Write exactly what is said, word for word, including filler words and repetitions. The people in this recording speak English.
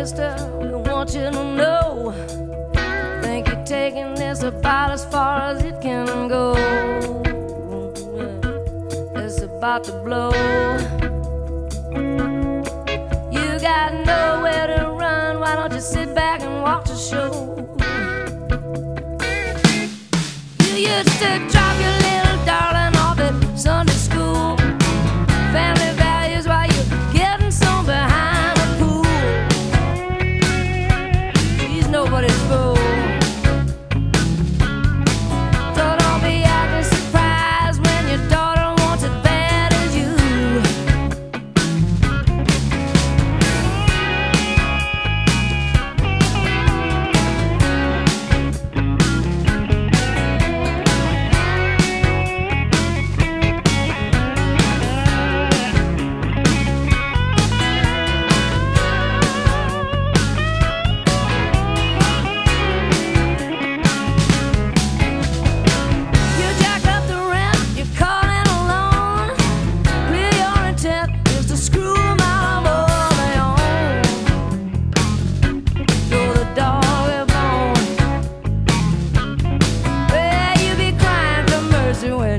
mister, we want you to know. Think you're taking this about as far as it can go. It's about to blow. You got nowhere to run, why don't you sit back and watch the show? You used to drop your little darling off at Sunday school. Family values while you're getting some behind the pool. She's nobody's fool. So don't be acting surprised when your daughter wants it bad as you. When